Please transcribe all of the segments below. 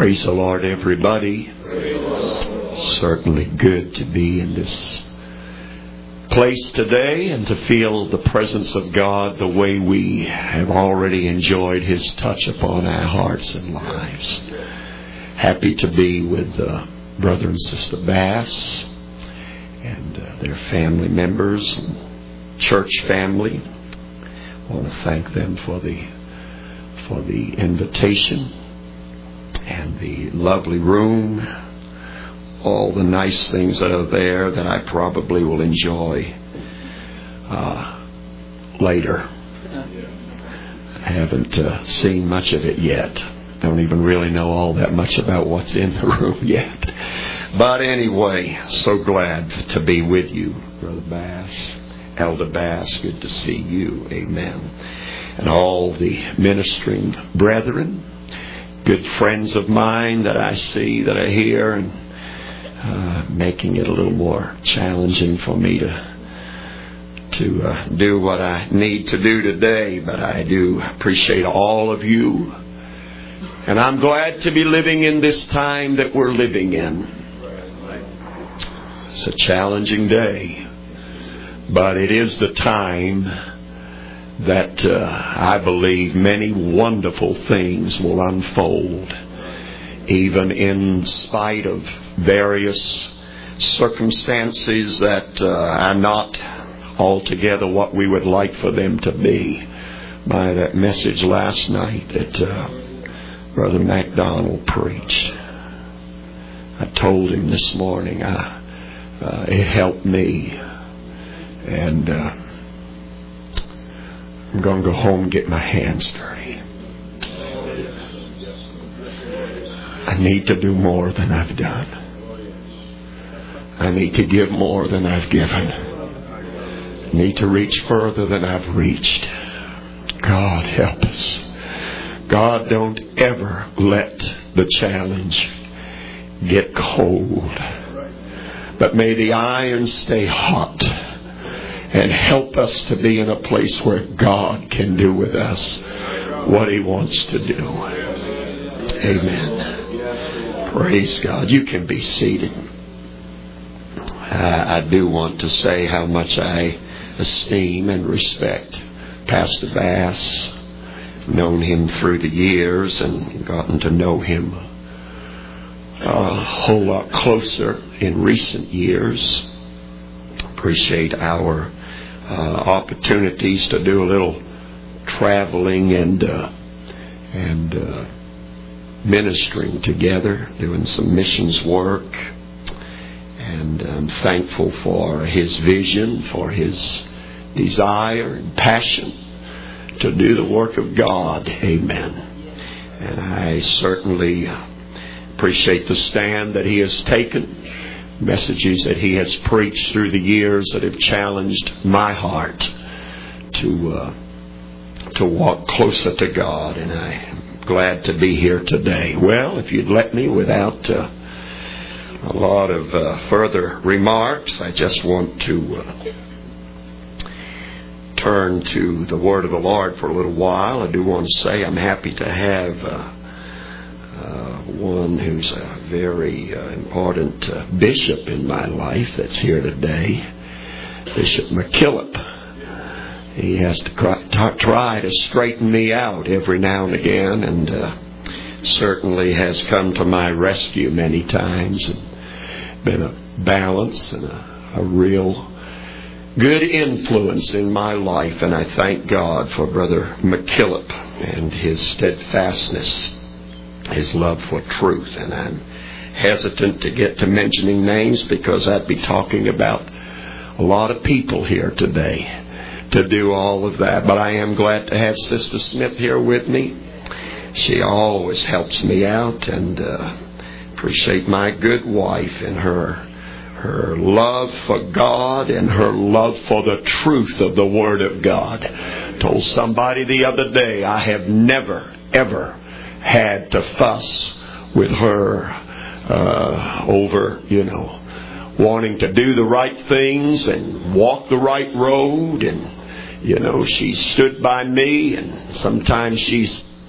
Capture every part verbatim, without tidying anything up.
Praise the Lord, everybody. Certainly good to be in this place today and to feel the presence of God the way we have already enjoyed His touch upon our hearts and lives. Happy to be with uh, Brother and Sister Bass and uh, their family members and church family. I want to thank them for the for the invitation and the lovely room, all the nice things that are there that I probably will enjoy uh, later. I haven't uh, seen much of it yet. Don't even really know all that much about what's in the room yet. But anyway, so glad to be with you, Brother Bass, Elder Bass. Good to see you. Amen. And all the ministering brethren, good friends of mine that I see, that I hear, and uh, making it a little more challenging for me to to uh, do what I need to do today. But I do appreciate all of you. And I'm glad to be living in this time that we're living in. It's a challenging day, but it is the time that uh, I believe many wonderful things will unfold, even in spite of various circumstances that uh, are not altogether what we would like for them to be. By that message last night that uh, Brother MacDonald preached, I told him this morning, I, uh, it helped me, and uh, I'm going to go home and get my hands dirty. I need to do more than I've done. I need to give more than I've given. I need to reach further than I've reached. God help us. God, don't ever let the challenge get cold, but may the iron stay hot. And help us to be in a place where God can do with us what He wants to do. Amen. Praise God. You can be seated. I, I do want to say how much I esteem and respect Pastor Bass. Known him through the years and gotten to know him a whole lot closer in recent years. Appreciate our uh, opportunities to do a little traveling and uh, and uh, ministering together, doing some missions work. And I'm thankful for his vision, for his desire and passion to do the work of God. Amen. And I certainly appreciate the stand that he has taken. Messages that he has preached through the years that have challenged my heart to uh, to walk closer to God, and I'm glad to be here today. Well, if you'd let me, without uh, a lot of uh, further remarks, I just want to uh, turn to the Word of the Lord for a little while. I do want to say I'm happy to have Uh, Uh, one who's a very uh, important uh, bishop in my life that's here today, Bishop McKillop. He has to cry, t- try to straighten me out every now and again, and uh, certainly has come to my rescue many times and been a balance and a, a real good influence in my life. And I thank God for Brother McKillop and his steadfastness, his love for truth. And I'm hesitant to get to mentioning names because I'd be talking about a lot of people here today to do all of that. But I am glad to have Sister Smith here with me. She always helps me out, and uh, appreciate my good wife and her her love for God and her love for the truth of the Word of God. I told somebody the other day I have never ever had to fuss with her uh, over, you know, wanting to do the right things and walk the right road. And, you know, she stood by me, and sometimes she's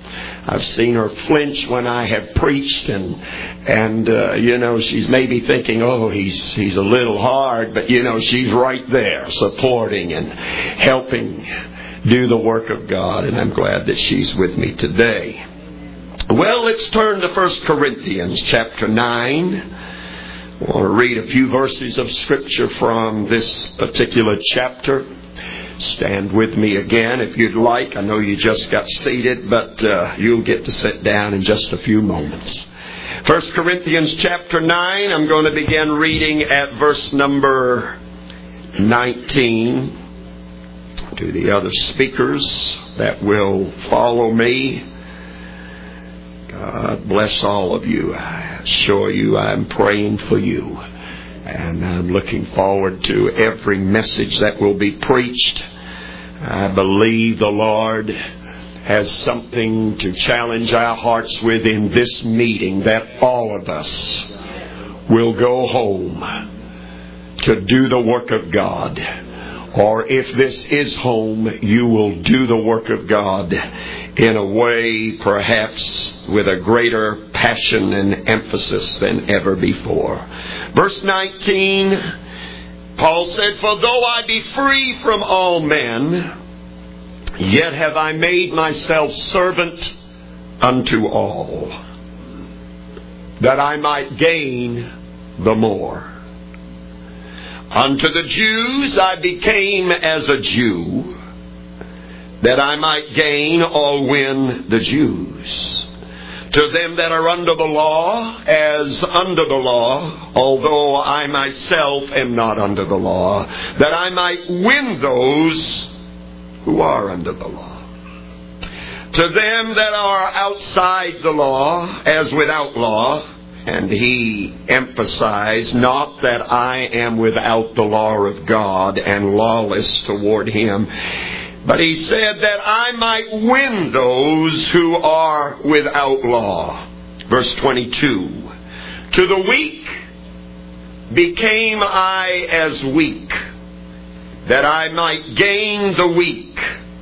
I've seen her flinch when I have preached, and and uh, you know, she's maybe thinking, oh, he's he's a little hard, but you know, she's right there supporting and helping do the work of God, and I'm glad that she's with me today. Well, let's turn to First Corinthians chapter nine. I want to read a few verses of Scripture from this particular chapter. Stand with me again if you'd like. I know you just got seated, but uh, you'll get to sit down in just a few moments. First Corinthians chapter nine, I'm going to begin reading at verse number nineteen. To the other speakers that will follow me, God bless all of you. I assure you I'm praying for you. And I'm looking forward to every message that will be preached. I believe the Lord has something to challenge our hearts with in this meeting, that all of us will go home to do the work of God. Or if this is home, you will do the work of God in a way perhaps with a greater passion and emphasis than ever before. Verse nineteen, Paul said, "For though I be free from all men, yet have I made myself servant unto all, that I might gain the more. Unto the Jews I became as a Jew, that I might gain or win the Jews. To them that are under the law, as under the law, although I myself am not under the law, that I might win those who are under the law. To them that are outside the law, as without law," and he emphasized not that I am without the law of God and lawless toward him, but he said that I might win those who are without law. Verse twenty-two, "To the weak became I as weak, that I might gain the weak.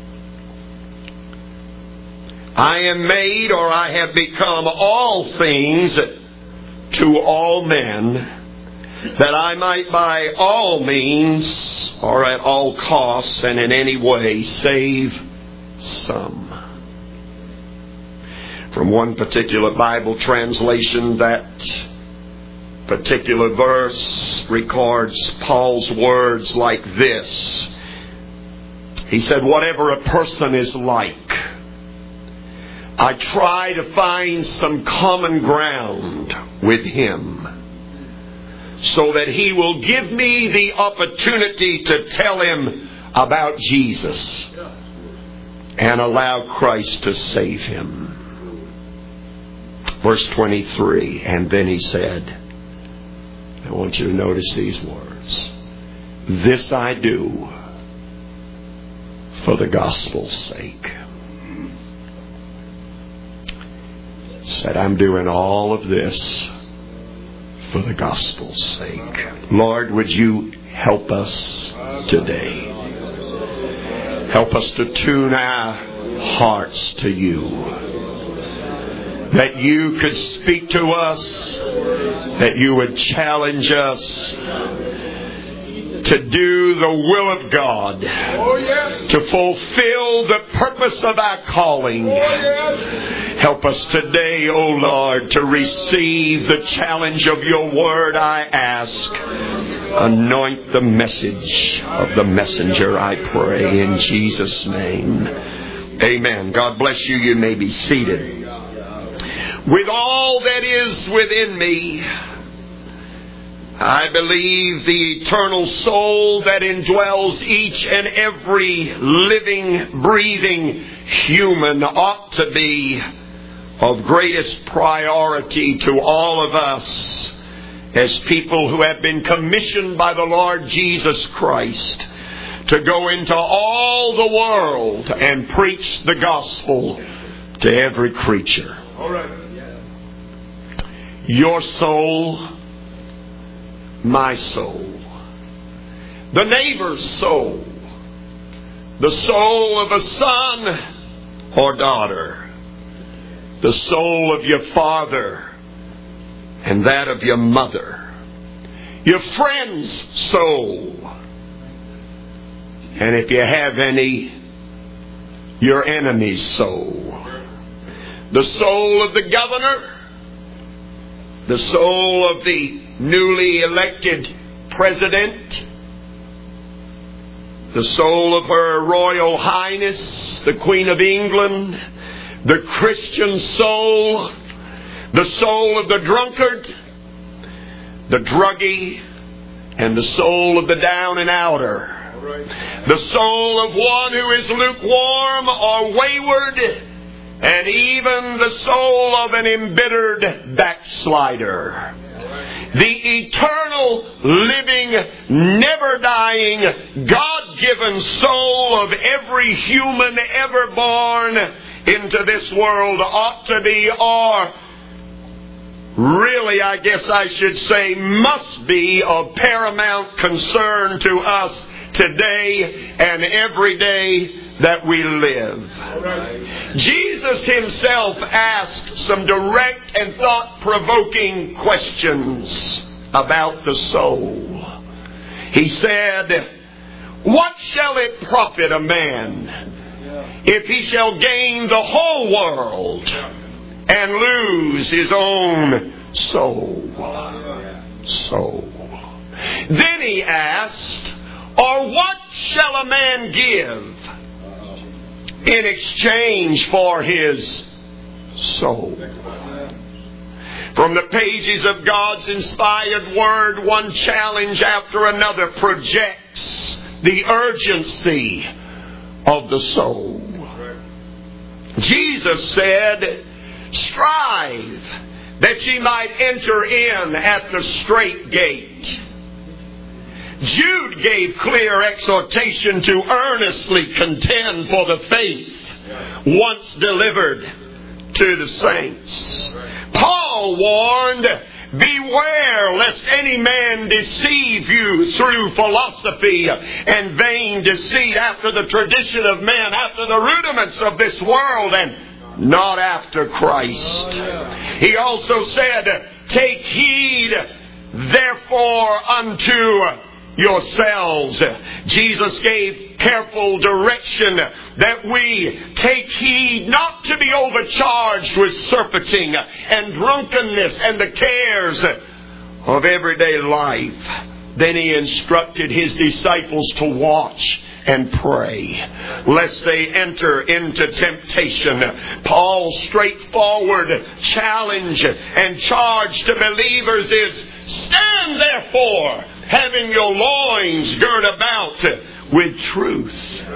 I am made, or I have become all things to all men, that I might by all means, or at all costs, and in any way, save some." From one particular Bible translation, that particular verse records Paul's words like this. He said, "Whatever a person is like, I try to find some common ground with him, so that he will give me the opportunity to tell him about Jesus and allow Christ to save him." Verse twenty-three, and then he said, I want you to notice these words, "This I do for the gospel's sake." Said, I'm doing all of this for the gospel's sake. Lord, would you help us today? Help us to tune our hearts to you, that you could speak to us, that you would challenge us to do the will of God, to fulfill the purpose of our calling. Help us today, O Lord, to receive the challenge of your word, I ask. Anoint the message of the messenger, I pray, in Jesus' name. Amen. God bless you. You may be seated. With all that is within me, I believe the eternal soul that indwells each and every living, breathing human ought to be of greatest priority to all of us as people who have been commissioned by the Lord Jesus Christ to go into all the world and preach the gospel to every creature. All right. Your soul, my soul, the neighbor's soul, the soul of a son or daughter, the soul of your father and that of your mother, your friend's soul, and if you have any, your enemy's soul. The soul of the governor, the soul of the newly elected president, the soul of Her Royal Highness, the Queen of England, the Christian soul, the soul of the drunkard, the druggie, and the soul of the down and outer. The soul of one who is lukewarm or wayward, and even the soul of an embittered backslider. The eternal, living, never-dying, God-given soul of every human ever born into this world ought to be, or really, I guess I should say, must be of paramount concern to us today and every day that we live. Jesus himself asked some direct and thought-provoking questions about the soul. He said, "What shall it profit a man if he shall gain the whole world and lose his own soul?" Soul. Then he asked, "Or what shall a man give in exchange for his soul?" From the pages of God's inspired Word, one challenge after another projects the urgency of the soul. Jesus said, "Strive that ye might enter in at the strait gate." Jude gave clear exhortation to earnestly contend for the faith once delivered to the saints. Paul warned, "Beware lest any man deceive you through philosophy and vain deceit, after the tradition of men, after the rudiments of this world, and not after Christ." He also said, "Take heed therefore unto yourselves." Jesus gave careful direction that we take heed not to be overcharged with surfeiting and drunkenness and the cares of everyday life. Then he instructed his disciples to watch and pray, lest they enter into temptation. Paul's straightforward challenge and charge to believers is, "Stand therefore, having your loins girt about with truth."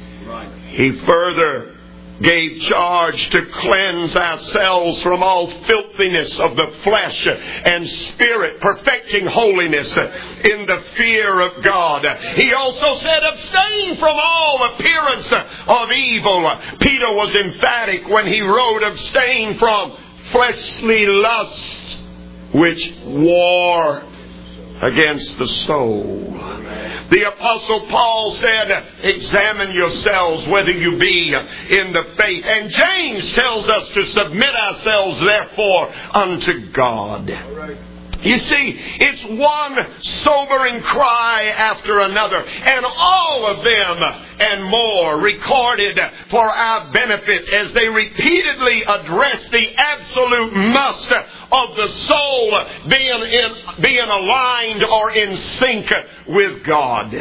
He further gave charge to cleanse ourselves from all filthiness of the flesh and spirit, perfecting holiness in the fear of God. He also said, "Abstain from all appearance of evil." Peter was emphatic when he wrote, "Abstain from fleshly lusts, which war against the soul." The Apostle Paul said, "Examine yourselves whether you be in the faith." And James tells us to submit ourselves therefore unto God. You see, it's one sobering cry after another, and all of them and more recorded for our benefit as they repeatedly address the absolute must of the soul being in, being aligned or in sync with God.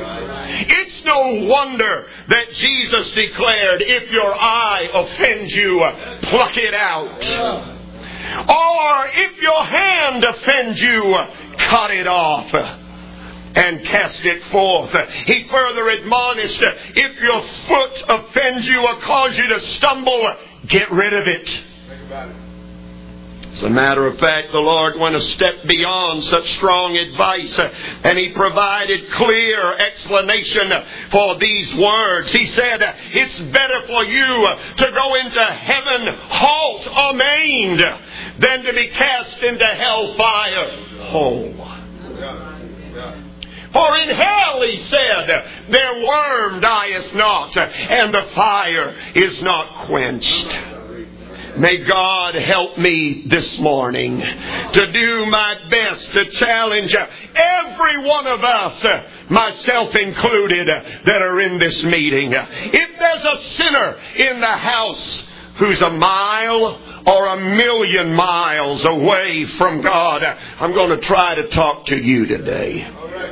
It's no wonder that Jesus declared, "If your eye offends you, pluck it out. Or if your hand offends you, cut it off and cast it forth." He further admonished, "If your foot offends you or cause you to stumble, get rid of it." As a matter of fact, the Lord went a step beyond such strong advice, and He provided clear explanation for these words. He said, "It's better for you to go into heaven halt or maimed than to be cast into hellfire whole." For in hell, He said, "their worm dieth not, and the fire is not quenched." May God help me this morning to do my best to challenge every one of us, myself included, that are in this meeting. If there's a sinner in the house who's a mile or a million miles away from God, I'm going to try to talk to you today.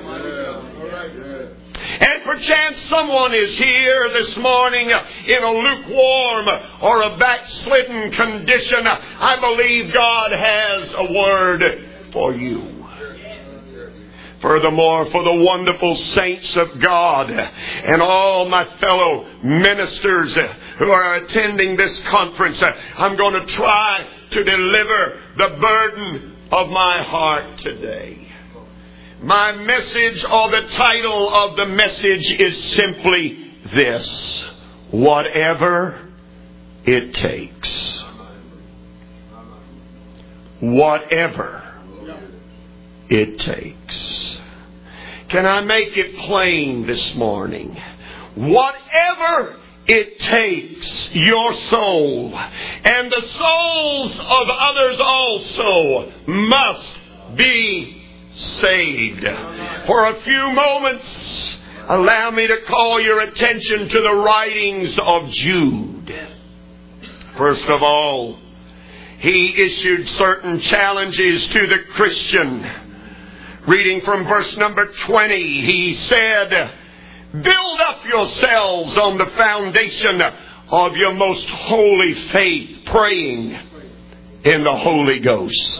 And perchance someone is here this morning in a lukewarm or a backslidden condition. I believe God has a word for you. Furthermore, for the wonderful saints of God and all my fellow ministers who are attending this conference, I'm going to try to deliver the burden of my heart today. My message, or the title of the message, is simply this: whatever it takes. Whatever it takes. Can I make it plain this morning? Whatever it takes, your soul and the souls of others also must be saved. For a few moments, allow me to call your attention to the writings of Jude. First of all, he issued certain challenges to the Christian. Reading from verse number twenty, he said, "Build up yourselves on the foundation of your most holy faith, praying in the Holy Ghost."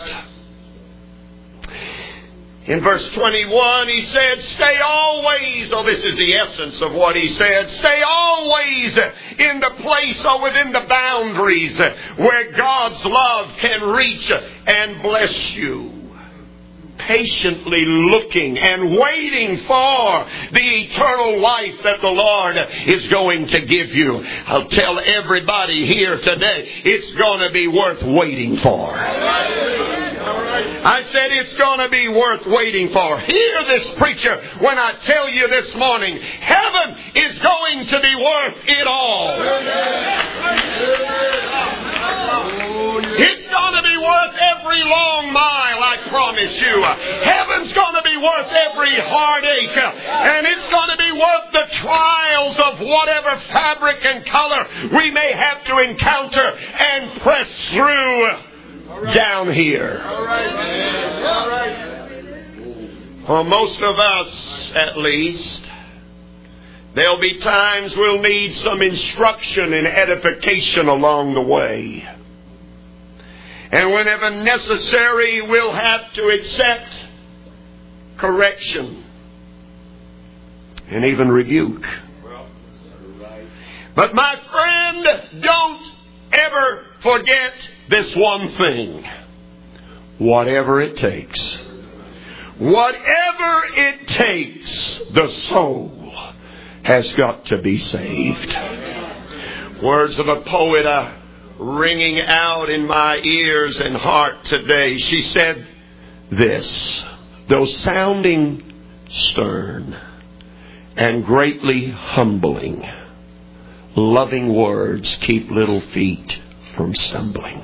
In verse twenty-one, he said, stay always, oh, this is the essence of what he said, stay always in the place or within the boundaries where God's love can reach and bless you. Patiently looking and waiting for the eternal life that the Lord is going to give you. I'll tell everybody here today, it's going to be worth waiting for. I said it's going to be worth waiting for. Hear this, preacher, when I tell you this morning, heaven is going to be worth it all. It's going to be worth every long mile, I promise you. Heaven's going to be worth every heartache. And it's going to be worth the trials of whatever fabric and color we may have to encounter and press through down here. For most of us, at least, there'll be times we'll need some instruction and edification along the way. And whenever necessary, we'll have to accept correction and even rebuke. But my friend, don't ever forget this one thing. Whatever it takes. Whatever it takes, the soul has got to be saved. Words of a poet are ringing out in my ears and heart today. She said this: though sounding stern and greatly humbling, loving words keep little feet from stumbling.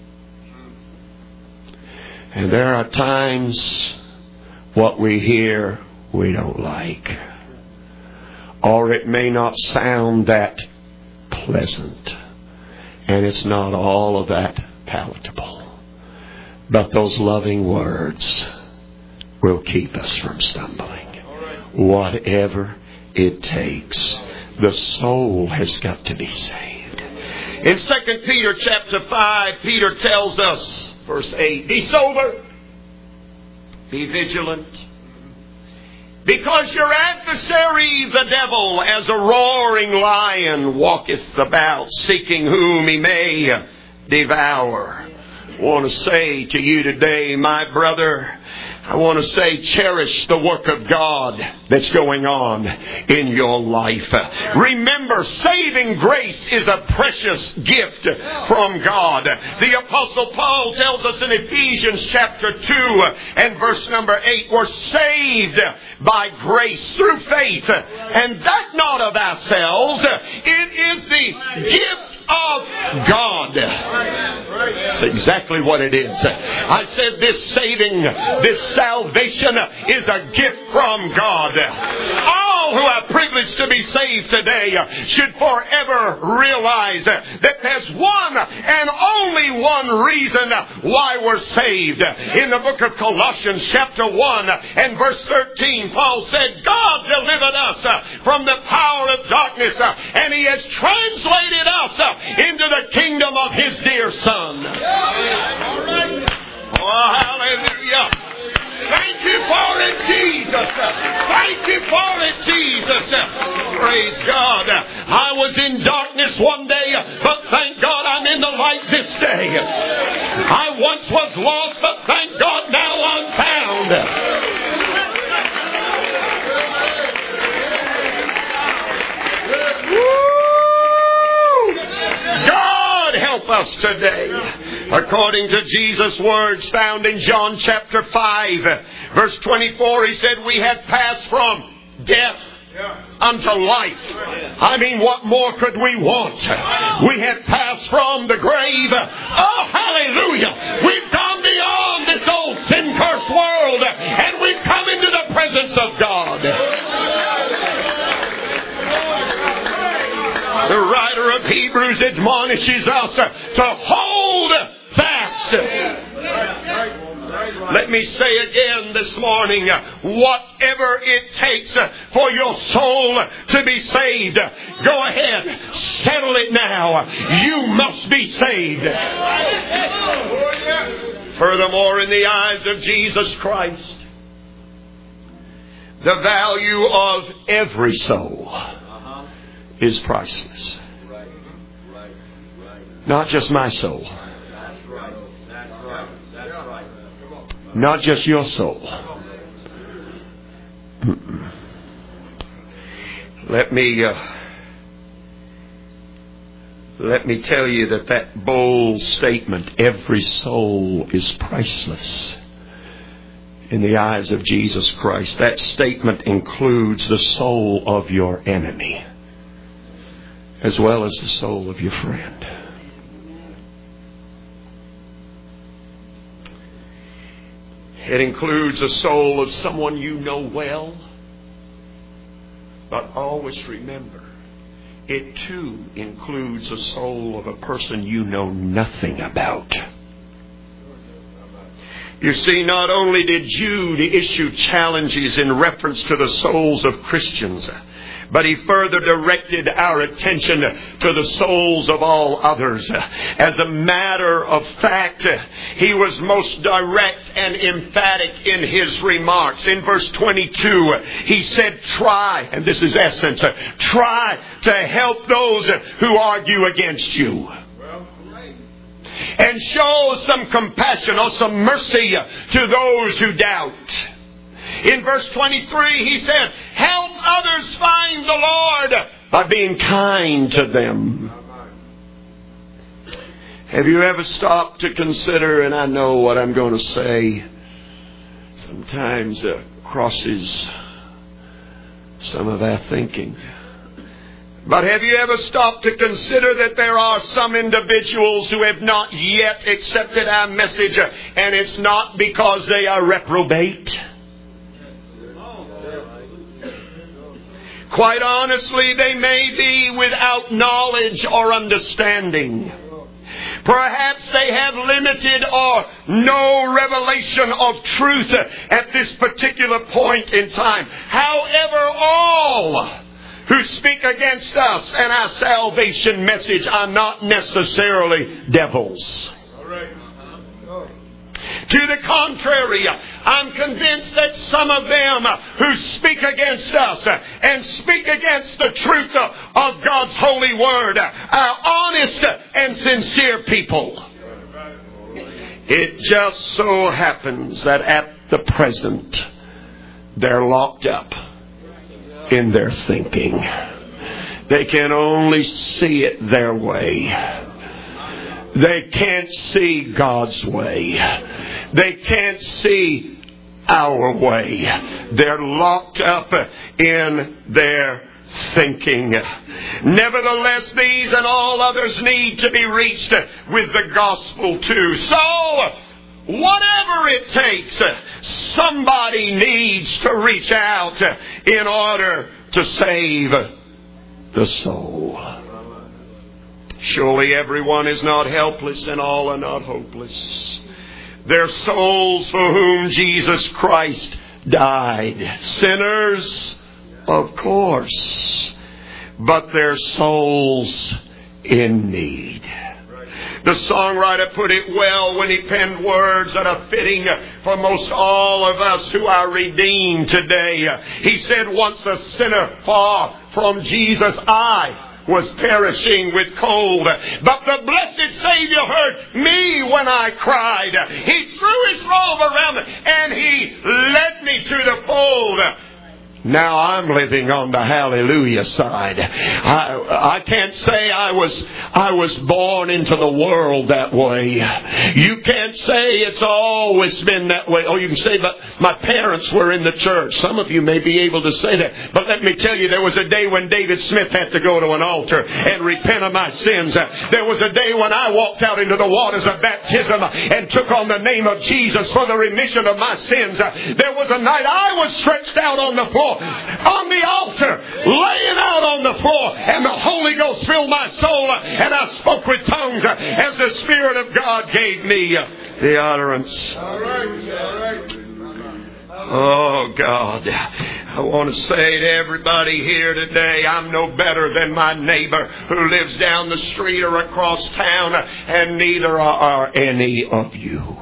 And there are times what we hear we don't like, or it may not sound that pleasant, and it's not all of that palatable. But those loving words will keep us from stumbling. Whatever it takes, the soul has got to be saved. In Second Peter chapter five, Peter tells us, verse eight, be sober, be vigilant, because your adversary, the devil, as a roaring lion, walketh about, seeking whom he may devour. I want to say to you today, my brother, I want to say, cherish the work of God that's going on in your life. Remember, saving grace is a precious gift from God. The Apostle Paul tells us in Ephesians chapter two and verse number eight, we're saved by grace through faith, and that not of ourselves. It is the gift of God. That's exactly what it is. I said this saving, this salvation is a gift from God. All who are privileged to be saved today should forever realize that there's one and only one reason why we're saved. In the book of Colossians chapter one and verse thirteen, Paul said, God delivered us from the power of darkness and He has translated us into the kingdom of His dear Son. Oh, hallelujah. Thank you for it, Jesus. Thank you for it, Jesus. Praise God. I was in darkness one day, but thank God I'm in the light this day. I once was lost, but thank God now I'm found. Woo! God help us today. According to Jesus' words found in John chapter five, verse twenty-four, He said, we have passed from death unto life. I mean, what more could we want? We have passed from the grave. Oh, hallelujah! We've gone beyond this old sin-cursed world, and we've come into the presence of God. The writer of Hebrews admonishes us to hold fast. Let me say again this morning, whatever it takes for your soul to be saved, go ahead, settle it now. You must be saved. Furthermore, in the eyes of Jesus Christ, the value of every soul is priceless. Not just my soul. Not just your soul. Let me uh, let me tell you that that bold statement, every soul is priceless in the eyes of Jesus Christ. That statement includes the soul of your enemy as well as the soul of your friend. It includes the soul of someone you know well. But always remember, it too includes the soul of a person you know nothing about. You see, not only did Jude issue challenges in reference to the souls of Christians, but he further directed our attention to the souls of all others. As a matter of fact, he was most direct and emphatic in his remarks. In verse twenty-two, he said, try, and this is essence, try to help those who argue against you. And show some compassion or some mercy to those who doubt. In verse twenty-three, he said, help others find the Lord by being kind to them. Have you ever stopped to consider, and I know what I'm going to say sometimes uh, crosses some of our thinking. But have you ever stopped to consider that there are some individuals who have not yet accepted our message, and it's not because they are reprobate? Quite honestly, they may be without knowledge or understanding. Perhaps they have limited or no revelation of truth at this particular point in time. However, all who speak against us and our salvation message are not necessarily devils. To the contrary, I'm convinced that some of them who speak against us and speak against the truth of God's holy word are honest and sincere people. It just so happens that at the present, they're locked up in their thinking. They can only see it their way. They can't see God's way. They can't see our way. They're locked up in their thinking. Nevertheless, these and all others need to be reached with the gospel too. So, whatever it takes, somebody needs to reach out in order to save the soul. Surely everyone is not helpless and all are not hopeless. There are souls for whom Jesus Christ died. Sinners, of course, but they're souls in need. The songwriter put it well when he penned words that are fitting for most all of us who are redeemed today. He said, once a sinner far from Jesus, I was perishing with cold, but the blessed Savior heard me when I cried. He threw his robe around me and he led me to the fold. Now I'm living on the hallelujah side. I, I can't say I was I was born into the world that way. You can't say it's always been that way. Oh, you can say, but my parents were in the church. Some of you may be able to say that. But let me tell you, there was a day when David Smith had to go to an altar and repent of my sins. There was a day when I walked out into the waters of baptism and took on the name of Jesus for the remission of my sins. There was a night I was stretched out on the floor, on the altar, laying out on the floor, and the Holy Ghost filled my soul, and I spoke with tongues as the Spirit of God gave me the utterance. All right, all right. Oh God, I want to say to everybody here today, I'm no better than my neighbor who lives down the street or across town, and neither are any of you.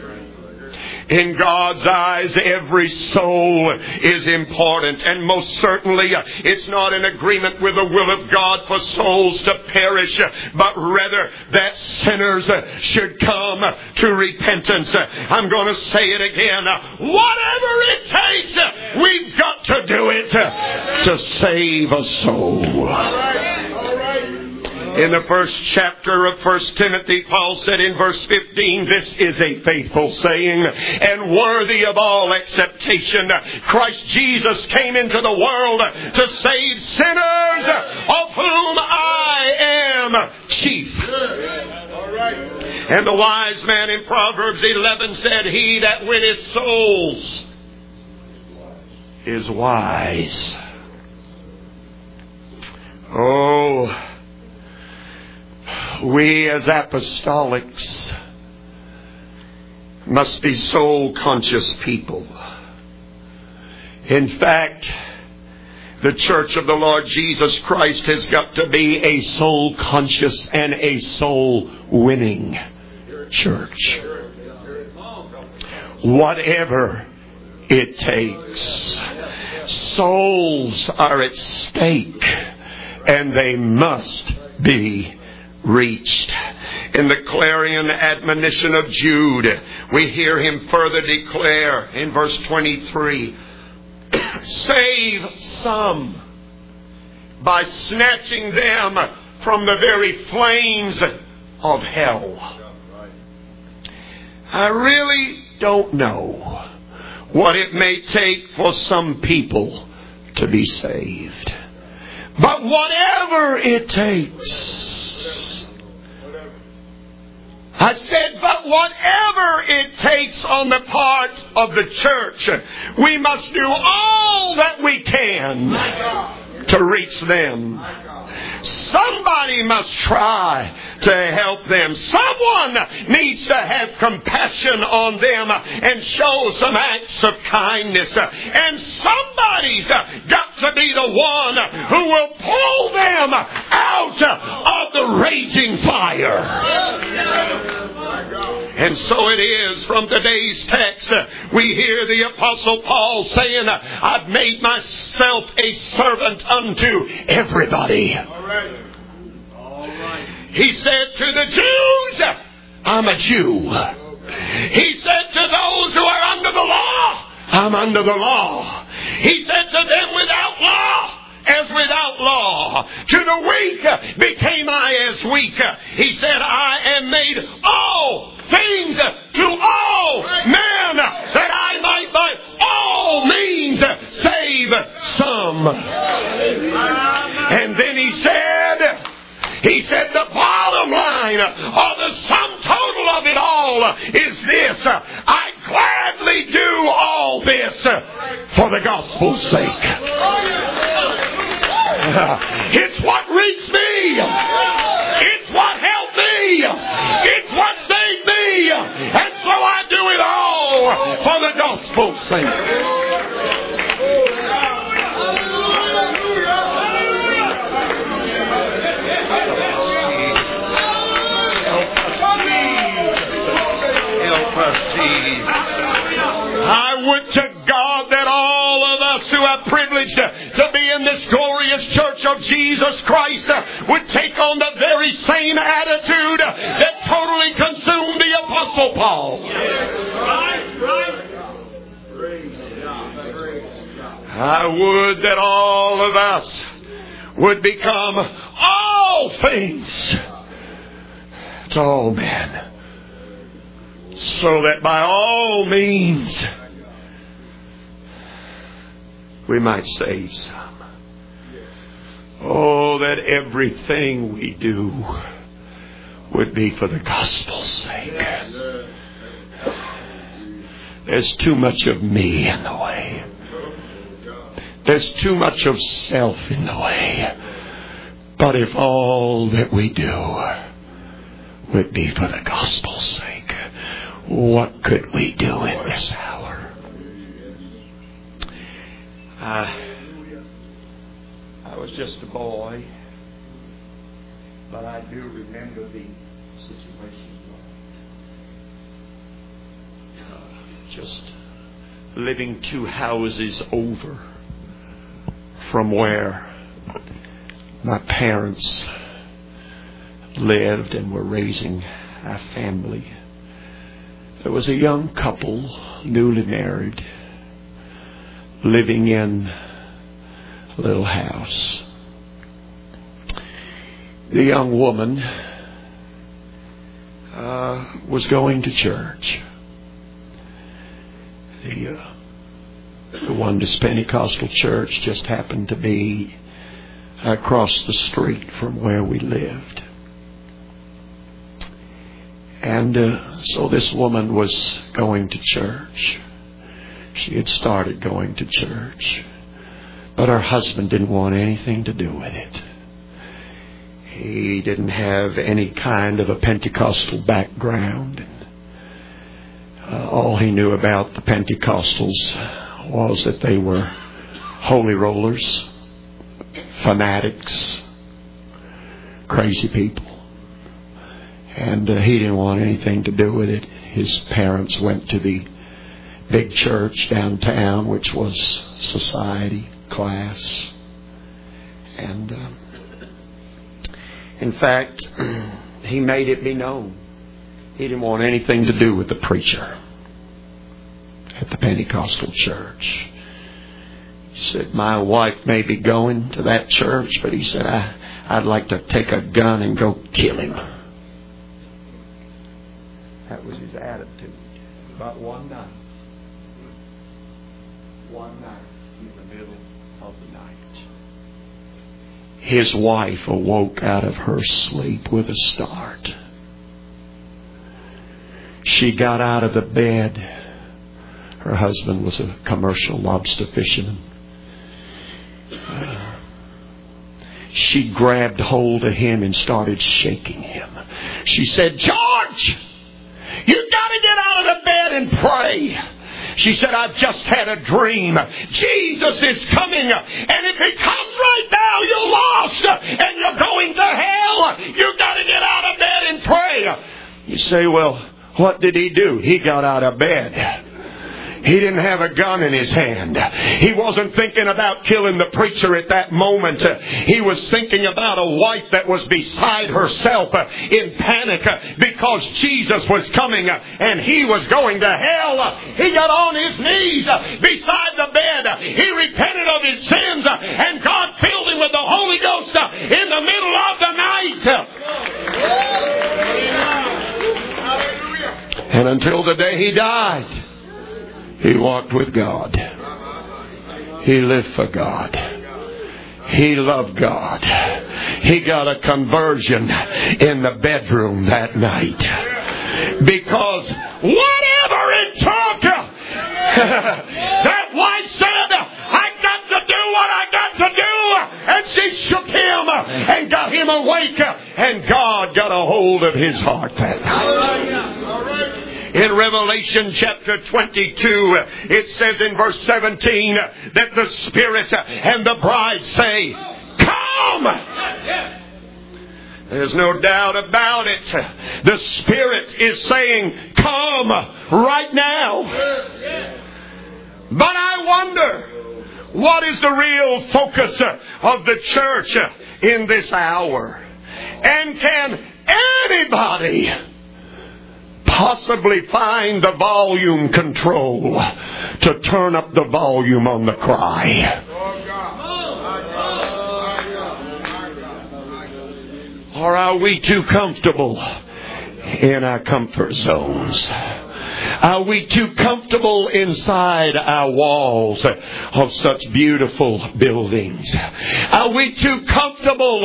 In God's eyes, every soul is important. And most certainly, it's not in agreement with the will of God for souls to perish, but rather that sinners should come to repentance. I'm going to say it again. Whatever it takes, we've got to do it to save a soul. All right. All right. In the first chapter of First Timothy, Paul said in verse fifteen, this is a faithful saying and worthy of all acceptation. Christ Jesus came into the world to save sinners, of whom I am chief. And the wise man in Proverbs eleven said, he that winneth souls is wise. Oh, we as apostolics must be soul-conscious people. In fact, the Church of the Lord Jesus Christ has got to be a soul-conscious and a soul-winning church. Whatever it takes. Souls are at stake, and they must be reached. In the clarion admonition of Jude, we hear him further declare in verse twenty-three, save some by snatching them from the very flames of hell. I really don't know what it may take for some people to be saved. But whatever it takes, I said, but whatever it takes on the part of the church, we must do all that we can to reach them. Somebody must try to help them. Someone needs to have compassion on them and show some acts of kindness. And somebody's got to be the one who will pull them out of the raging fire. And so it is from today's text. We hear the Apostle Paul saying, I've made myself a servant unto everybody. All right. All right. He said to the Jews, I'm a Jew. He said to those who are under the law, I'm under the law. He said to them without law, as without law. To the weak became I as weak. He said, I am made all things to all men, that I might by all means save some. then he said, He said the bottom line or the sum total of it all is this: I gladly do all this for the gospel's sake. It's what reached me. It's what helped me. It's what saved me. And so I do it all for the gospel's sake. I would to God that all of us who are privileged to be in this glorious church of Jesus Christ would take on the very same attitude that totally consumed the Apostle Paul. I would that all of us would become all things to all men, so that by all means we might save some. Oh, that everything we do would be for the gospel's sake. There's too much of me in the way. There's too much of self in the way. But if all that we do would be for the gospel's sake, what could we do in this hour? Uh, I was just a boy, but I do remember the situation. Uh, just living two houses over from where my parents lived and were raising our family. There was a young couple, newly married, living in a little house. The young woman uh, was going to church. The, uh, the Oneness Pentecostal Church just happened to be across the street from where we lived. And uh, so this woman was going to church. She had started going to church, but her husband didn't want anything to do with it. He didn't have any kind of a Pentecostal background. Uh, all he knew about the Pentecostals was that they were holy rollers, fanatics, crazy people. And uh, he didn't want anything to do with it. His parents went to the big church downtown, which was society, class. And uh, in fact, he made it be known he didn't want anything to do with the preacher at the Pentecostal church. He said, my wife may be going to that church, but he said, I, I'd like to take a gun and go kill him. That was his attitude. But one night, one night in the middle of the night, his wife awoke out of her sleep with a start. She got out of the bed. Her husband was a commercial lobster fisherman. Uh, she grabbed hold of him and started shaking him. She said, George! You got to get out of the bed and pray. She said, I've just had a dream. Jesus is coming. And if he comes right now, you're lost. And you're going to hell. You got to get out of bed and pray. You say, well, what did he do? He got out of bed. He didn't have a gun in his hand. He wasn't thinking about killing the preacher at that moment. He was thinking about a wife that was beside herself in panic because Jesus was coming and he was going to hell. He got on his knees beside the bed. He repented of his sins and God filled him with the Holy Ghost in the middle of the night. And until the day he died, he walked with God. He lived for God. He loved God. He got a conversion in the bedroom that night. Because whatever it took, that wife said, I got to do what I got to do. And she shook him and got him awake. And God got a hold of his heart that night. In Revelation chapter twenty-two, it says in verse seventeen that the Spirit and the bride say, come! There's no doubt about it. The Spirit is saying, come right now. But I wonder, what is the real focus of the church in this hour? And can anybody possibly find the volume control to turn up the volume on the cry? Or are we too comfortable in our comfort zones? Are we too comfortable inside our walls of such beautiful buildings? Are we too comfortable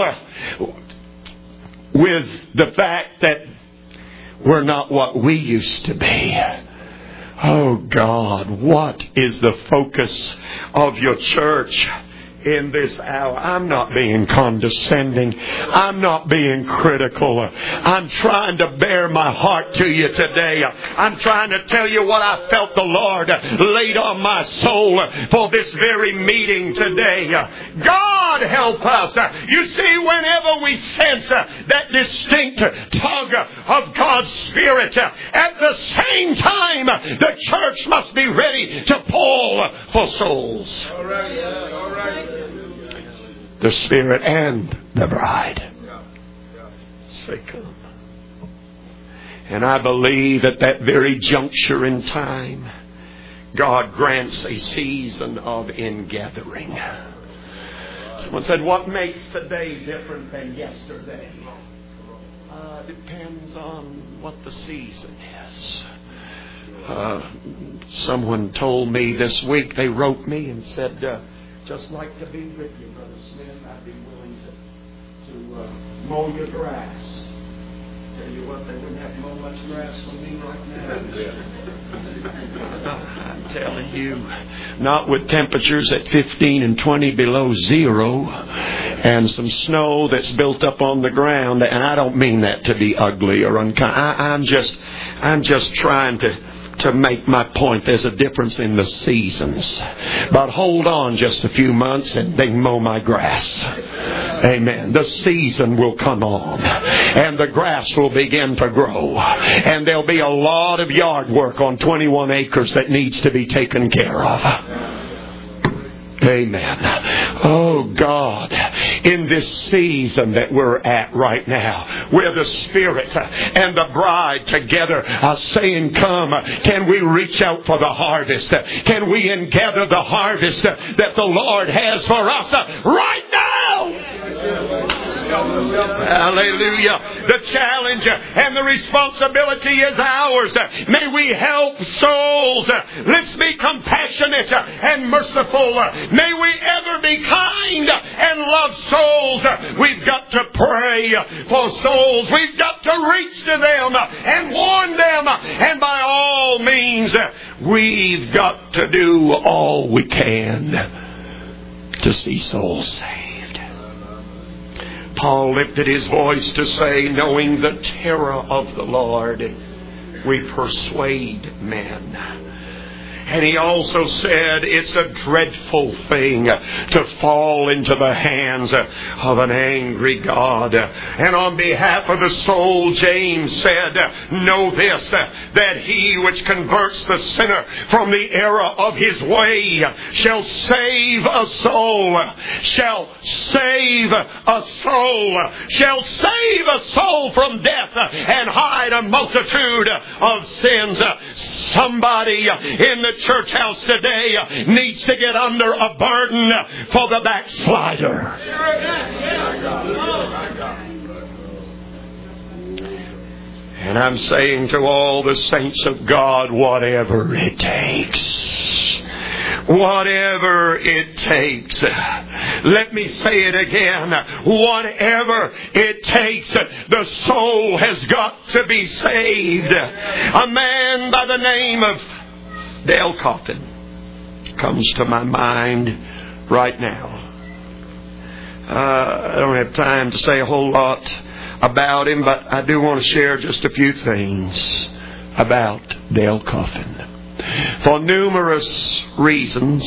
with the fact that we're not what we used to be? Oh God, what is the focus of your church in this hour? I'm not being condescending. I'm not being critical. I'm trying to bear my heart to you today. I'm trying to tell you what I felt the Lord laid on my soul for this very meeting today. God help us. You see, whenever we sense that distinct tug of God's Spirit, at the same time the church must be ready to pull for souls. All right, yeah, all right. The Spirit and the bride say come. And I believe at that very juncture in time, God grants a season of ingathering. Someone said, what makes today different than yesterday? Uh, depends on what the season is. Uh, someone told me this week, they wrote me and said, uh, just like to be with you, Brother Smith, I'd be willing to, to uh, mow your grass. Tell you what, they wouldn't have to mow much grass for me right now. I'm telling you, not with temperatures at fifteen and twenty below zero and some snow that's built up on the ground. And I don't mean that to be ugly or unkind. I, I'm just, I'm just trying to to make my point. There's a difference in the seasons. But hold on just a few months and they mow my grass. Amen. The season will come on and the grass will begin to grow. And there'll be a lot of yard work on twenty-one acres that needs to be taken care of. Amen. Oh God, in this season that we're at right now, where the Spirit and the bride together are saying, come, can we reach out for the harvest? Can we ingather the harvest that the Lord has for us right now? Hallelujah. The challenge and the responsibility is ours. May we help souls. Let's be compassionate and merciful. May we ever be kind and love souls. We've got to pray for souls. We've got to reach to them and warn them. And by all means, we've got to do all we can to see souls saved. Paul lifted his voice to say, knowing the terror of the Lord, we persuade men. And he also said it's a dreadful thing to fall into the hands of an angry God. And on behalf of the soul, James said, know this, that he which converts the sinner from the error of his way shall save a soul, shall save a soul, shall save a soul from death and hide a multitude of sins. Somebody in the church house today needs to get under a burden for the backslider. And I'm saying to all the saints of God, whatever it takes. Whatever it takes. Let me say it again. Whatever it takes, the soul has got to be saved. A man by the name of Dale Coffin comes to my mind right now. Uh, I don't have time to say a whole lot about him, but I do want to share just a few things about Dale Coffin. For numerous reasons,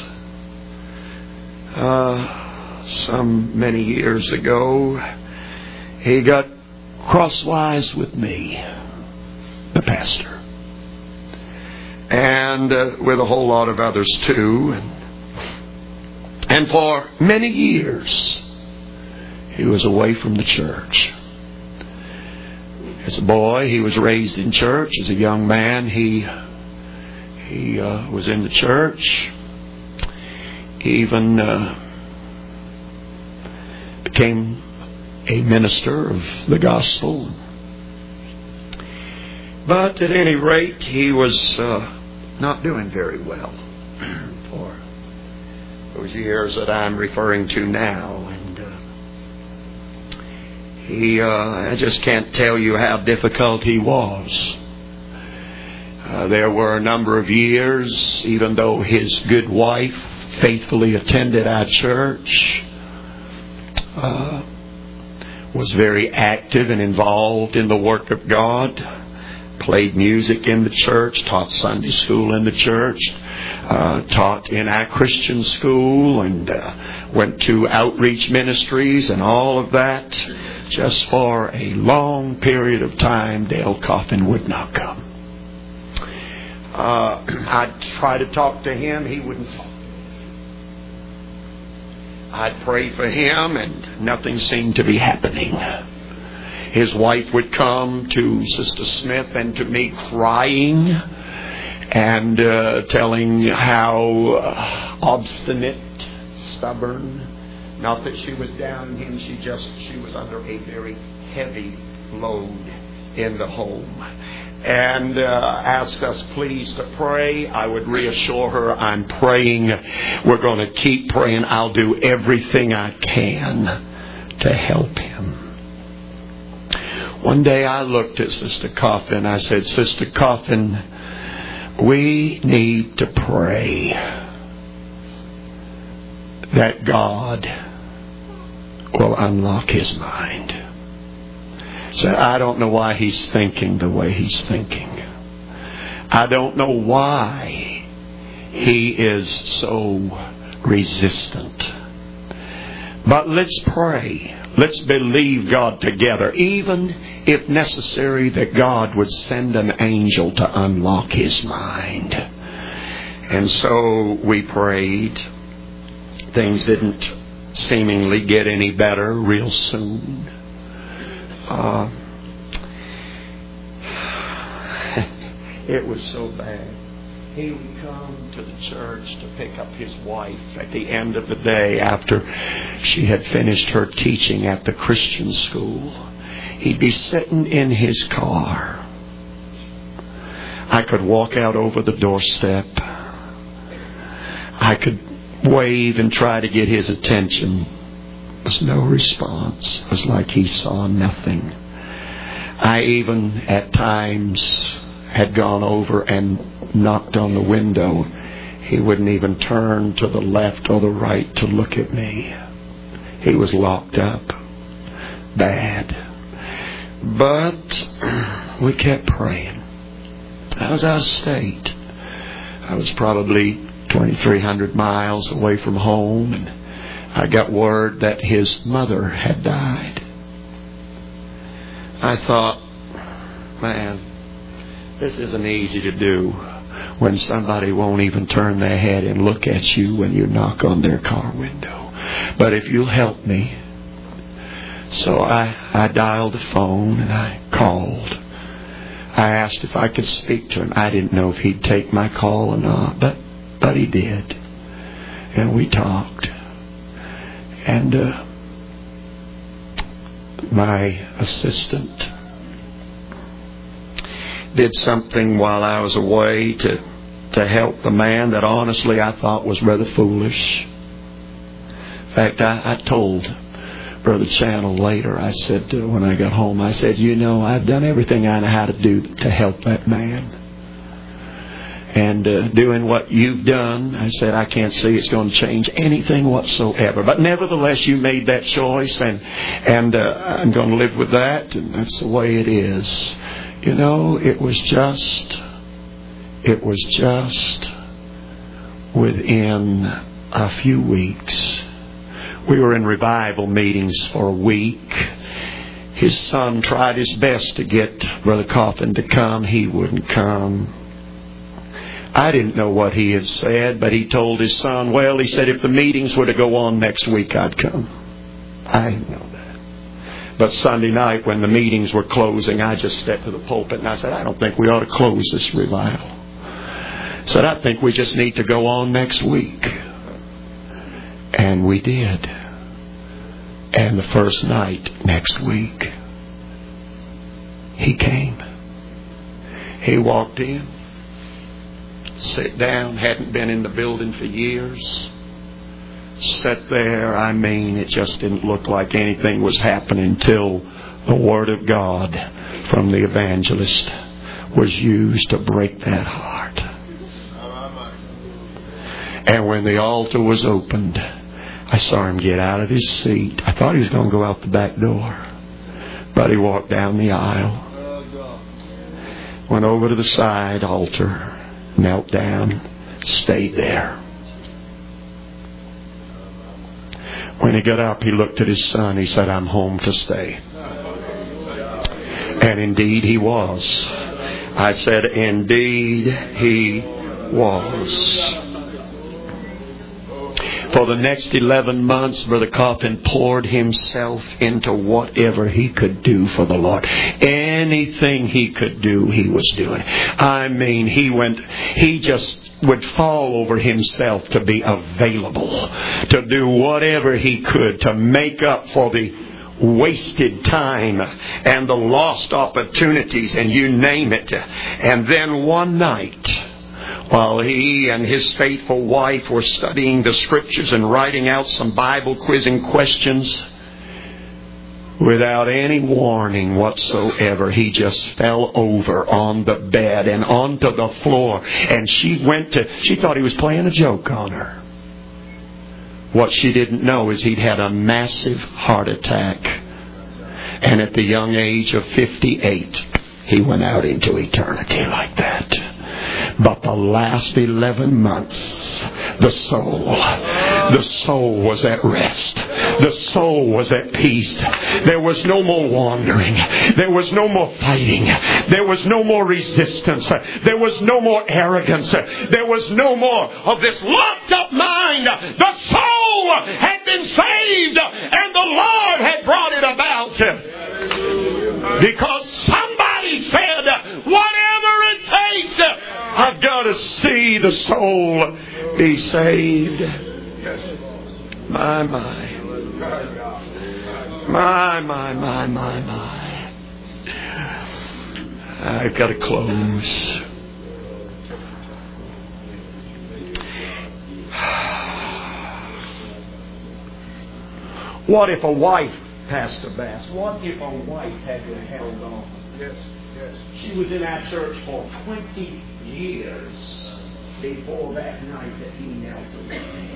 uh, some many years ago, he got crosswise with me, the pastor, and uh, with a whole lot of others too. And, and for many years, he was away from the church. As a boy, he was raised in church. As a young man, he he uh, was in the church. He even uh, became a minister of the gospel. But at any rate, he was uh, not doing very well for those years that I'm referring to now. And uh, he, uh, I just can't tell you how difficult he was. Uh, there were a number of years, even though his good wife faithfully attended our church, uh, was very active and involved in the work of God, played music in the church, taught Sunday school in the church, uh, taught in our Christian school, and uh, went to outreach ministries and all of that. Just for a long period of time, Dale Coffin would not come. Uh, I'd try to talk to him. He wouldn't talk. I'd pray for him, and nothing seemed to be happening. His wife would come to Sister Smith and to me crying and uh, telling how uh, obstinate, stubborn. Not that she was down him, she just she was under a very heavy load in the home. And uh, asked us please to pray. I would reassure her, I'm praying. We're going to keep praying. I'll do everything I can to help him. One day I looked at Sister Coffin. I said, Sister Coffin, we need to pray that God will unlock his mind. So I don't know why he's thinking the way he's thinking. I don't know why he is so resistant. But let's pray. Let's believe God together, even if necessary that God would send an angel to unlock his mind. And so we prayed. Things didn't seemingly get any better real soon. Uh, it was so bad. He would come to the church to pick up his wife at the end of the day after she had finished her teaching at the Christian school. He'd be sitting in his car. I could walk out over the doorstep. I could wave and try to get his attention. There was no response. It was like he saw nothing. I even at times had gone over and knocked on the window. He wouldn't even turn to the left or the right to look at me. He was locked up. Bad. But we kept praying. I was out of state. I was probably twenty-three hundred miles away from home, and I got word that his mother had died. I thought, man, this isn't easy to do when somebody won't even turn their head and look at you when you knock on their car window. But if you'll help me. So I, I dialed the phone and I called. I asked if I could speak to him. I didn't know if he'd take my call or not, but, but he did. And we talked. And uh, my assistant did something while I was away to, to help the man that honestly I thought was rather foolish. In fact, I, I told Brother Channel later, I said, uh, when I got home, I said, you know, I've done everything I know how to do to help that man. And uh, doing what you've done, I said, I can't see it's going to change anything whatsoever. But nevertheless, you made that choice, and and uh, I'm going to live with that, and that's the way it is. You know, it was just, it was just within a few weeks. We were in revival meetings for a week. His son tried his best to get Brother Coffin to come. He wouldn't come. I didn't know what he had said, but he told his son, well, he said, if the meetings were to go on next week, I'd come. I didn't know that. But Sunday night, when the meetings were closing, I just stepped to the pulpit and I said, I don't think we ought to close this revival. I said, I think we just need to go on next week. And we did. And the first night next week, he came. He walked in. Sit down, hadn't been in the building for years. Sat there, I mean, it just didn't look like anything was happening until the Word of God from the evangelist was used to break that heart. And when the altar was opened, I saw him get out of his seat. I thought he was going to go out the back door. But he walked down the aisle, went over to the side altar, knelt down, stayed there. When he got up, he looked at his son. He said, I'm home to stay. And indeed he was. I said, indeed he was. For the next eleven months, Brother Coffin poured himself into whatever he could do for the Lord. Anything he could do, he was doing. I mean, he went, he just would fall over himself to be available, to do whatever he could to make up for the wasted time and the lost opportunities and you name it. And then one night, while he and his faithful wife were studying the Scriptures and writing out some Bible quizzing questions, without any warning whatsoever, he just fell over on the bed and onto the floor. And she went to, she thought he was playing a joke on her. What she didn't know is he'd had a massive heart attack. And at the young age of fifty-eight, he went out into eternity like that. But the last eleven months, the soul, the soul was at rest. The soul was at peace. There was no more wandering. There was no more fighting. There was no more resistance. There was no more arrogance. There was no more of this locked up mind. The soul had been saved and the Lord had brought it about. Because somebody said, whatever it takes, I've got to see the soul be saved. My, my. My, my, my, my, my. I've got to close. What if a wife passed a bass? What if a wife had been held on? Yes, yes. She was in our church for twenty years before that night that he knelt away.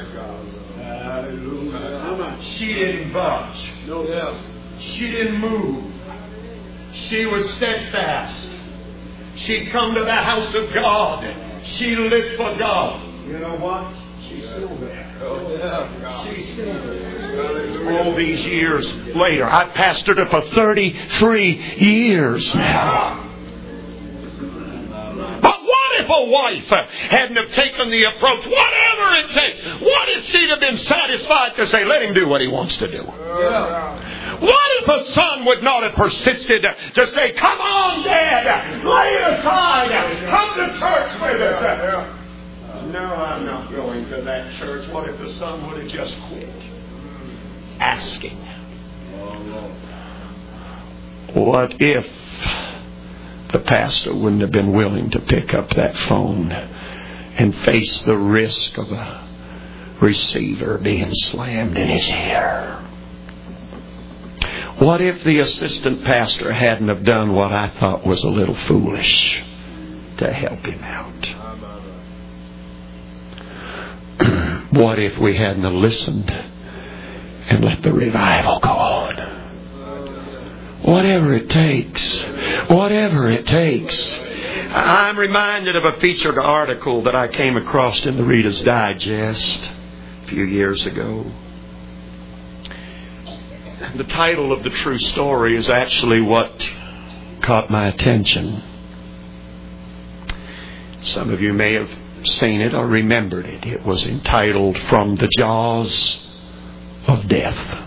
Hallelujah. She didn't budge. No, yeah. She didn't move. She was steadfast. She'd come to the house of God. She lived for God. You know what? She's still there. Oh, yeah. She's still there. All these years later, I've pastored her for thirty-three years now. But what if a wife hadn't have taken the approach, whatever it takes, what if she'd have been satisfied to say, let him do what he wants to do? Yeah. What if a son would not have persisted to say, come on, Dad, lay it aside, come to church with us? No, I'm not going to that church. What if the son would have just quit asking? What if the pastor wouldn't have been willing to pick up that phone and face the risk of a receiver being slammed in his ear. What if the assistant pastor hadn't have done what I thought was a little foolish to help him out? What if we hadn't have listened and let the revival go on? Whatever it takes. Whatever it takes. I'm reminded of a featured article that I came across in the Reader's Digest a few years ago. The title of the true story is actually what caught my attention. Some of you may have seen it or remembered it. It was entitled From the Jaws of Death.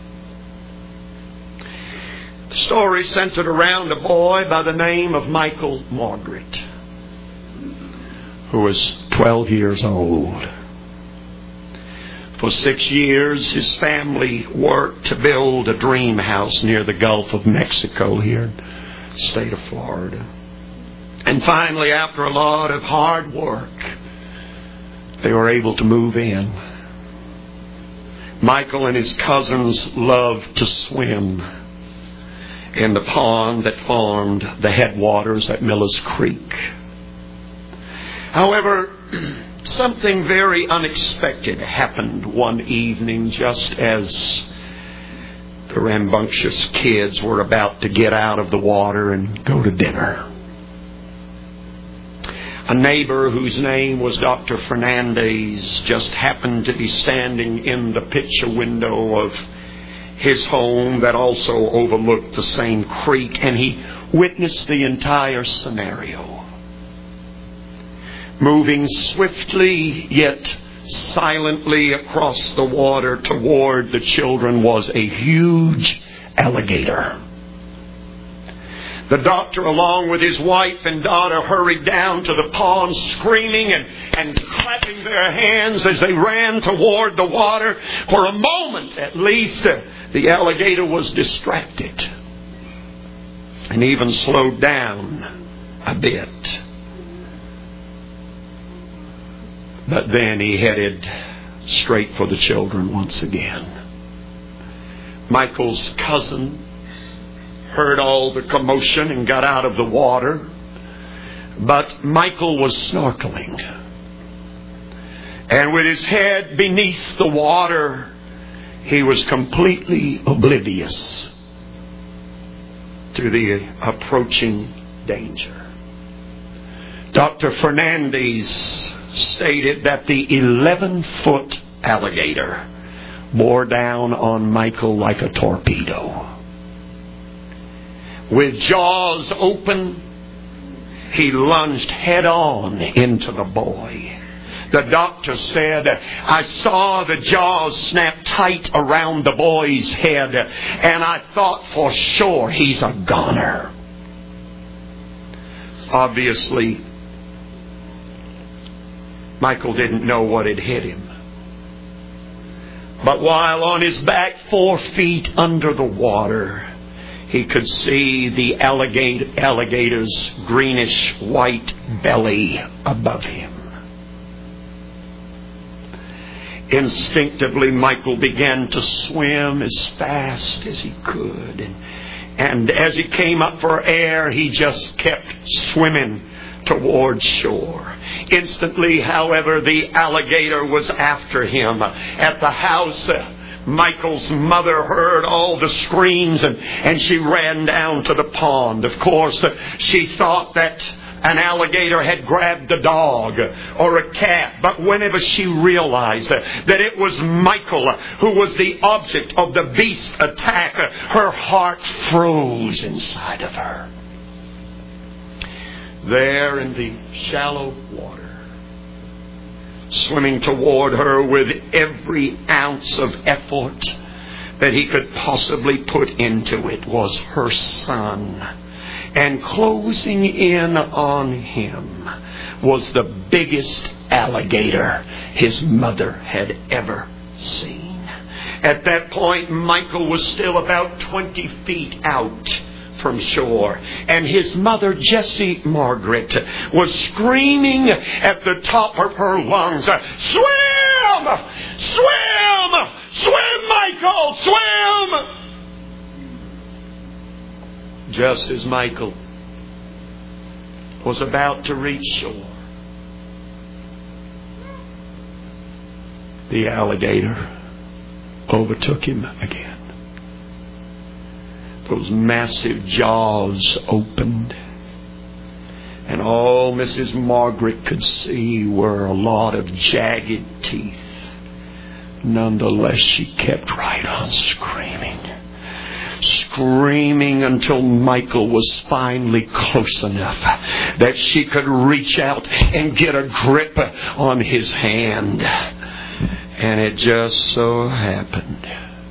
The story centered around a boy by the name of Michael Margaret, who was twelve years old. For six years, his family worked to build a dream house near the Gulf of Mexico here in the state of Florida. And finally, after a lot of hard work, they were able to move in. Michael and his cousins loved to swim in the pond that formed the headwaters at Miller's Creek. However, something very unexpected happened one evening just as the rambunctious kids were about to get out of the water and go to dinner. A neighbor whose name was Doctor Fernandez just happened to be standing in the picture window of his home that also overlooked the same creek, and he witnessed the entire scenario. Moving swiftly yet silently across the water toward the children was a huge alligator. The doctor, along with his wife and daughter, hurried down to the pond, screaming and, and clapping their hands as they ran toward the water. For a moment, at least, the alligator was distracted and even slowed down a bit. But then he headed straight for the children once again. Michael's cousin heard all the commotion and got out of the water. But Michael was snorkeling. And with his head beneath the water, he was completely oblivious to the approaching danger. Doctor Fernandez stated that the eleven-foot alligator bore down on Michael like a torpedo. With jaws open, he lunged head-on into the boy. The doctor said, I saw the jaws snap tight around the boy's head, and I thought for sure he's a goner. Obviously, Michael didn't know what had hit him. But while on his back, four feet under the water, he could see the alligator, alligator's greenish white belly above him. Instinctively, Michael began to swim as fast as he could. And, and as he came up for air, he just kept swimming toward shore. Instantly, however, the alligator was after him. At the house, Michael's mother heard all the screams and, and she ran down to the pond. Of course, she thought that an alligator had grabbed a dog or a cat. But whenever she realized that it was Michael who was the object of the beast's attack, her heart froze inside of her. There in the shallow water, swimming toward her with every ounce of effort that he could possibly put into it, was her son. And closing in on him was the biggest alligator his mother had ever seen. At that point, Michael was still about twenty feet out from shore, and his mother, Jessie Margaret, was screaming at the top of her lungs, "Swim! Swim! Swim, Michael! Swim! Just as Michael was about to reach shore, the alligator overtook him again. Those massive jaws opened, and all Missus Margaret could see were a lot of jagged teeth. Nonetheless, she kept right on screaming. Screaming until Michael was finally close enough that she could reach out and get a grip on his hand. And it just so happened,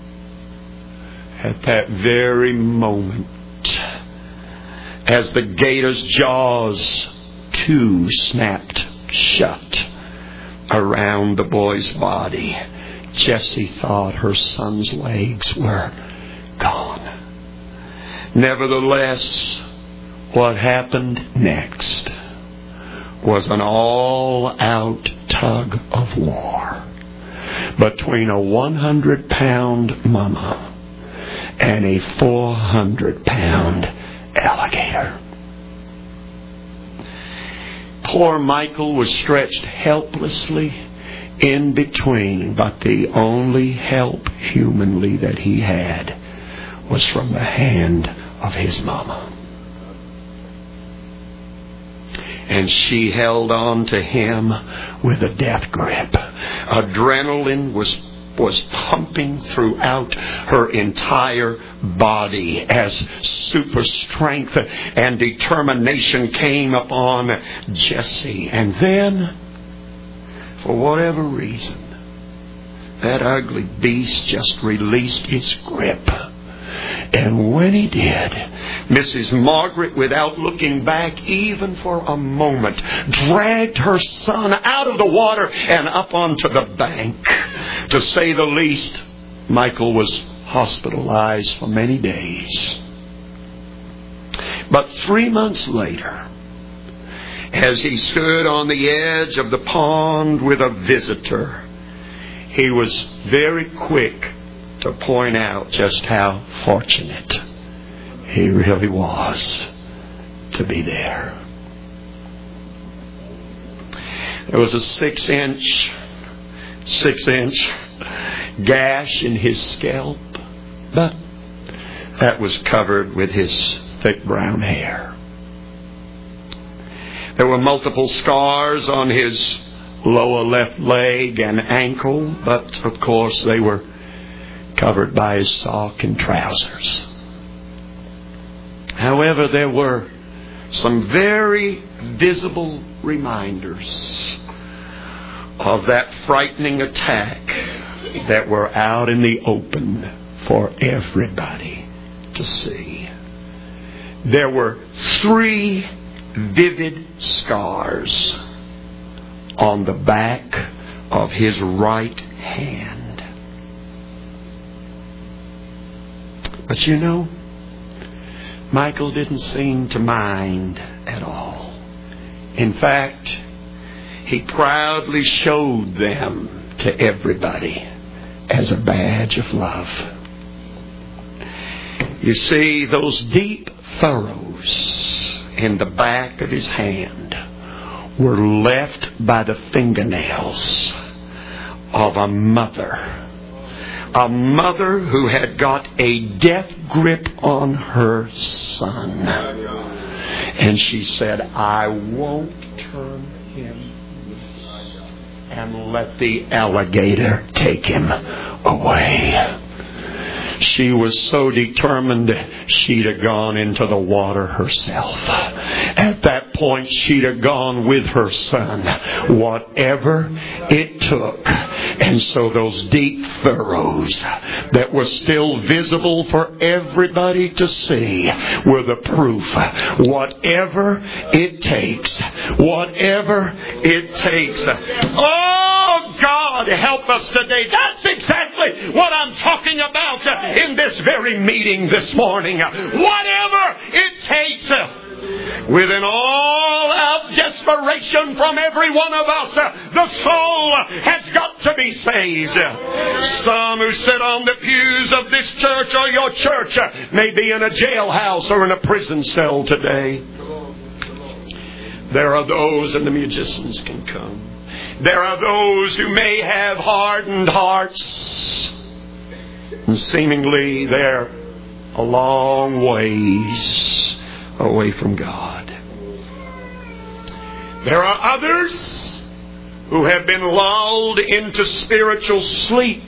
at that very moment, as the gator's jaws too snapped shut around the boy's body, Jessie thought her son's legs were gone. Nevertheless, what happened next was an all-out tug of war between a one hundred pound mama and a four hundred pound alligator. Poor Michael was stretched helplessly in between, but the only help humanly that he had was from the hand of his mama. And she held on to him with a death grip. Adrenaline was was pumping throughout her entire body as super strength and determination came upon Jessie. And then, for whatever reason, that ugly beast just released its grip. And when he did, Missus Margaret, without looking back even for a moment, dragged her son out of the water and up onto the bank. To say the least, Michael was hospitalized for many days. But three months later, as he stood on the edge of the pond with a visitor, he was very quick to point out just how fortunate he really was to be there. There was a six inch, six inch gash in his scalp, but that was covered with his thick brown hair. There were multiple scars on his lower left leg and ankle, but of course they were covered by his sock and trousers. However, there were some very visible reminders of that frightening attack that were out in the open for everybody to see. There were three vivid scars on the back of his right hand. But you know, Michael didn't seem to mind at all. In fact, he proudly showed them to everybody as a badge of love. You see, those deep furrows in the back of his hand were left by the fingernails of a mother. A mother who had got a death grip on her son. And she said, I won't turn him loose and let the alligator take him away. She was so determined she'd have gone into the water herself. At that point, she'd have gone with her son, whatever it took. And so those deep furrows that were still visible for everybody to see were the proof. Whatever it takes. Whatever it takes. Oh, God, help us today. That's exactly what I'm talking about in this very meeting this morning. Whatever it takes. Within all of desperation from every one of us, the soul has got to be saved. Some who sit on the pews of this church or your church may be in a jailhouse or in a prison cell today. There are those, and the musicians can come. There are those who may have hardened hearts, and seemingly they're a long ways away from God. There are others who have been lulled into spiritual sleep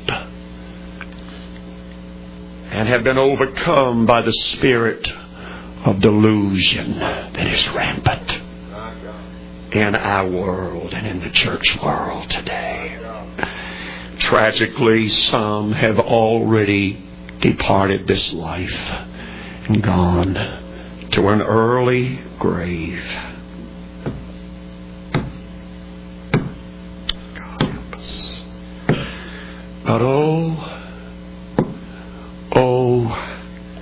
and have been overcome by the spirit of delusion that is rampant in our world and in the church world today. Tragically, some have already departed this life and gone to an early grave. God help us. But oh, oh,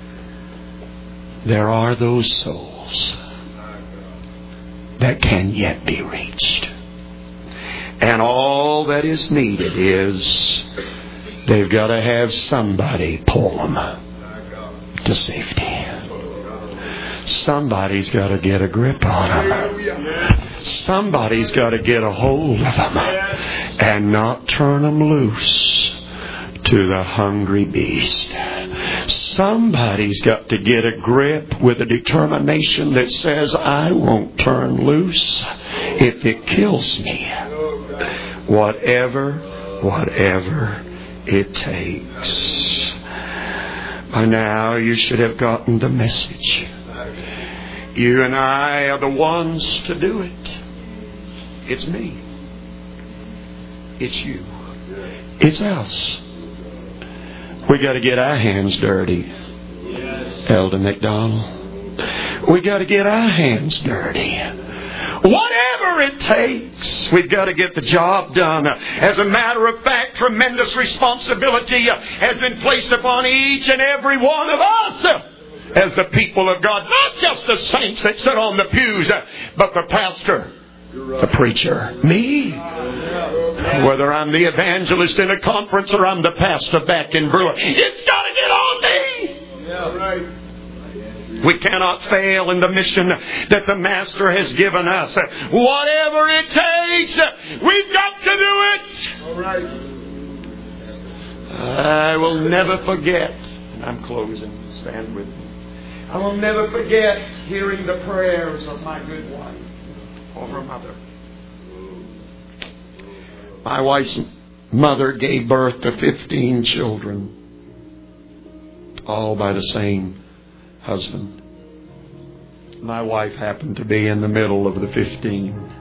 there are those souls that can yet be reached. And all that is needed is they've got to have somebody pull them to safety. Somebody's got to get a grip on them. Somebody's got to get a hold of them and not turn them loose to the hungry beast. Somebody's got to get a grip with a determination that says, I won't turn loose if it kills me. Whatever, whatever it takes. By now you should have gotten the message. You and I are the ones to do it. It's me. It's you. It's us. We got to get our hands dirty, Elder McDonald. We got to get our hands dirty. Whatever it takes, we've got to get the job done. As a matter of fact, tremendous responsibility has been placed upon each and every one of us as the people of God. Not just the saints that sit on the pews, but the pastor, the preacher, me. Whether I'm the evangelist in a conference or I'm the pastor back in Brewer, it's got to get on me. Yeah, right. We cannot fail in the mission that the Master has given us. Whatever it takes, we've got to do it. All right. I will never forget, and I'm closing, stand with me. I will never forget hearing the prayers of my good wife for her mother. My wife's mother gave birth to fifteen children, all by the same husband. My wife happened to be in the middle of the fifteen.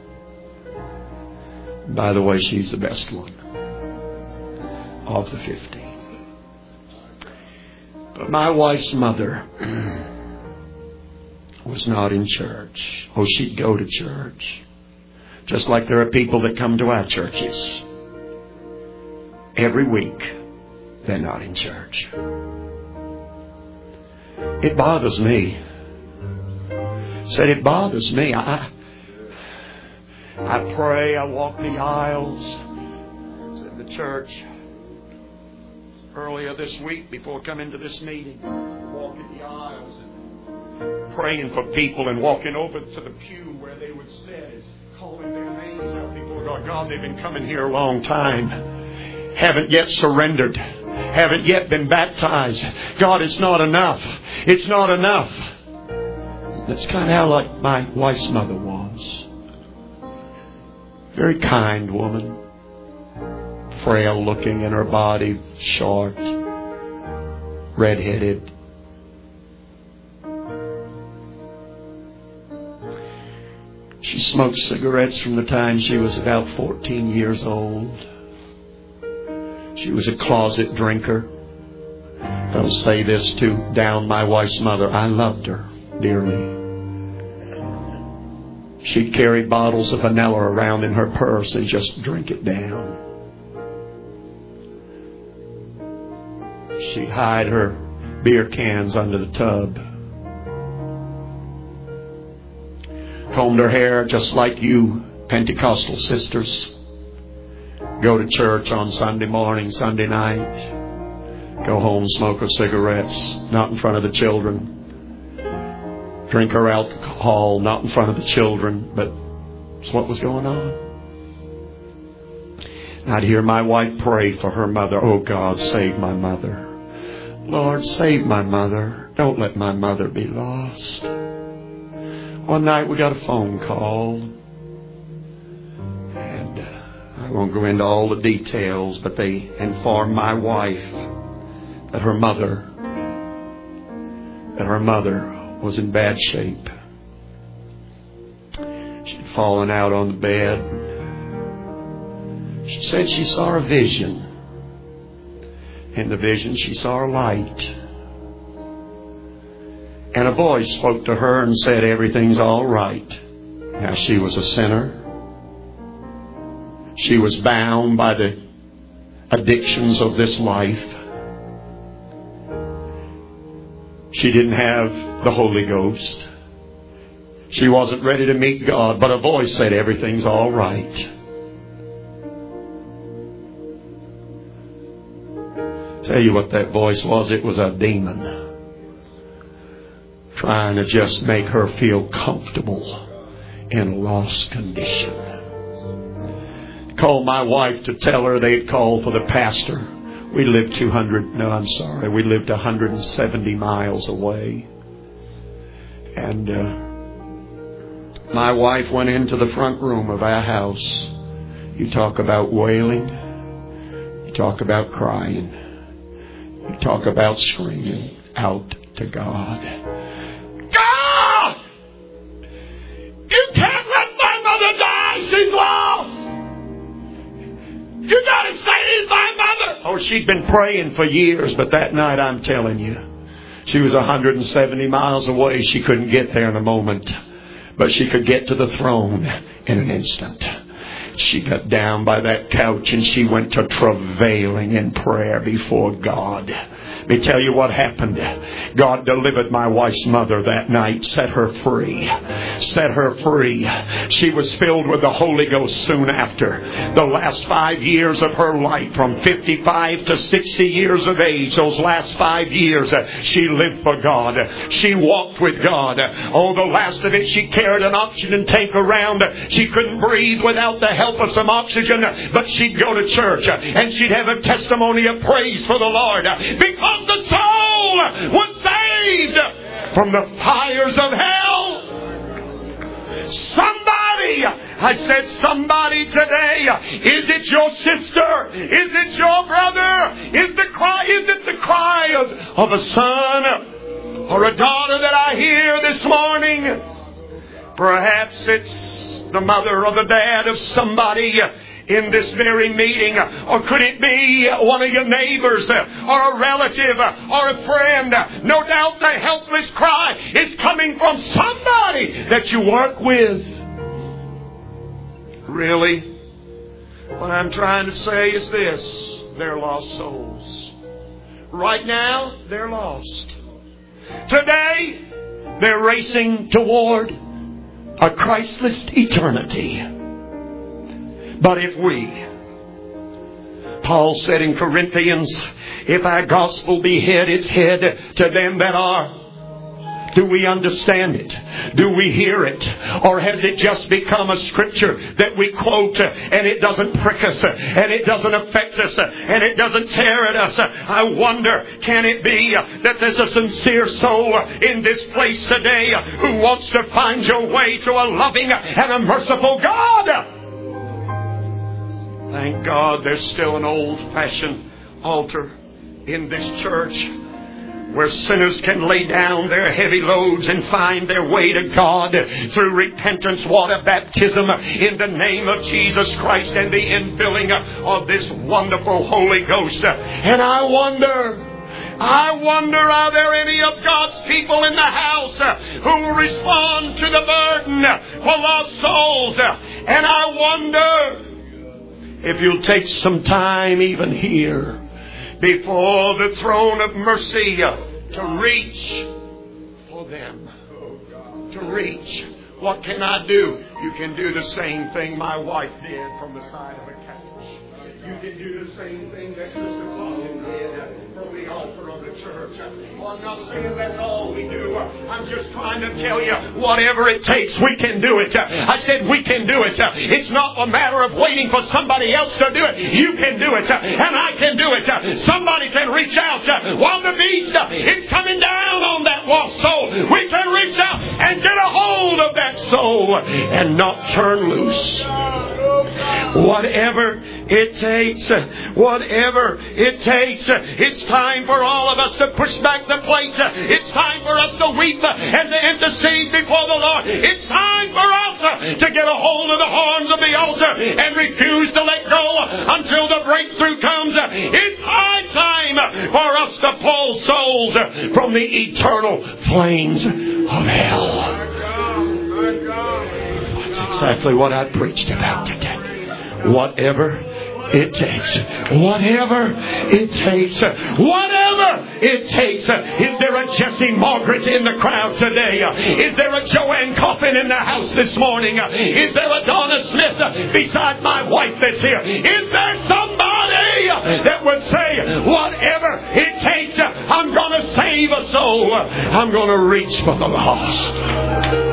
By the way, she's the best one of the fifteen. But my wife's mother was not in church. Oh, she'd go to church. Just like there are people that come to our churches every week. They're not in church. It bothers me. Said it bothers me. I I pray. I walk the aisles. Said the church earlier this week before coming to this meeting, walking the aisles and praying for people and walking over to the pew where they would sit, calling their names out. People would go, God, they've been coming here a long time. Haven't yet surrendered. Haven't yet been baptized. God, it's not enough. It's not enough. That's kind of how like my wife's mother was. Very kind woman. Frail looking in her body. Short. Red-headed. She smoked cigarettes from the time she was about fourteen years old. She was a closet drinker. I'll say this to down my wife's mother. I loved her dearly. She'd carry bottles of vanilla around in her purse and just drink it down. She'd hide her beer cans under the tub. Combed her hair just like you Pentecostal sisters. Go to church on Sunday morning, Sunday night. Go home, smoke her cigarettes, not in front of the children. Drink her alcohol, not in front of the children, but that's what was going on. And I'd hear my wife pray for her mother. Oh God, save my mother. Lord, save my mother. Don't let my mother be lost. One night we got a phone call. And uh, I won't go into all the details, but they informed my wife that her mother, that her mother was in bad shape. She'd fallen out on the bed. She said she saw a vision. In the vision she saw a light. And a voice spoke to her and said, everything's all right. Now she was a sinner. She was bound by the addictions of this life. She didn't have the Holy Ghost. She wasn't ready to meet God, but a voice said, everything's all right. Tell you what that voice was. It was a demon trying to just make her feel comfortable in a lost condition. Called my wife to tell her they'd called for the pastor. We lived two hundred, no, I'm sorry, we lived one hundred seventy miles away. And uh, my wife went into the front room of our house. You talk about wailing. You talk about crying. You talk about screaming out to God. God! You can't let my mother die. She's lost. You got to save my mother. Oh, she'd been praying for years, but that night, I'm telling you, she was one hundred seventy miles away. She couldn't get there in a moment, but she could get to the throne in an instant. She got down by that couch and she went to travailing in prayer before God. Let me tell you what happened. God delivered my wife's mother that night, set her free. Set her free. She was filled with the Holy Ghost soon after. The last five years of her life, from fifty-five to sixty years of age, those last five years, she lived for God. She walked with God. Oh, the last of it, she carried an oxygen tank around. She couldn't breathe without the help of some oxygen, but she'd go to church and she'd have a testimony of praise for the Lord because the soul was saved from the fires of hell. Somebody, I said somebody today, is it your sister? Is it your brother? Is the cry, is it the cry of, of a son or a daughter that I hear this morning? Perhaps it's the mother or the dad of somebody in this very meeting. Or could it be one of your neighbors or a relative or a friend? No doubt the helpless cry is coming from somebody that you work with. Really? What I'm trying to say is this. They're lost souls. Right now, they're lost. Today, they're racing toward a Christless eternity. But if we, Paul said in Corinthians, if our gospel be hid, it's hid to them that are. Do we understand it? Do we hear it? Or has it just become a scripture that we quote and it doesn't prick us and it doesn't affect us and it doesn't tear at us? I wonder, can it be that there's a sincere soul in this place today who wants to find your way to a loving and a merciful God? Thank God there's still an old-fashioned altar in this church where sinners can lay down their heavy loads and find their way to God through repentance, water baptism in the name of Jesus Christ and the infilling of this wonderful Holy Ghost. And I wonder, I wonder, are there any of God's people in the house who will respond to the burden for lost souls? And I wonder if you'll take some time even here before the throne of mercy to reach for them. To reach What can I do? You can do the same thing my wife did from the side of a couch. You can do the same thing that Sister Pauline did from the altar of the church. Well, I'm not saying that's all we do. I'm just trying to tell you, whatever it takes, we can do it. I said we can do it. It's not a matter of waiting for somebody else to do it. You can do it, and I can do it. Somebody can reach out while the beast is coming down on that lost soul. We can reach out and get a hold of that soul and not turn loose. Whatever it takes, whatever it takes, it's time for all of us to push back the plate. It's time for us to weep and to intercede before the Lord. It's time for us to get a hold of the horns of the altar and refuse to let go until the breakthrough comes. It's high time for us to pull souls from the eternal flames of hell. That's exactly what I preached about today. Whatever it takes. Whatever it takes. Whatever it takes. Is there a Jesse Margaret in the crowd today? Is there a Joanne Coffin in the house this morning? Is there a Donna Smith beside my wife that's here? Is there somebody that would say, whatever it takes, I'm going to save a soul. I'm going to reach for the lost.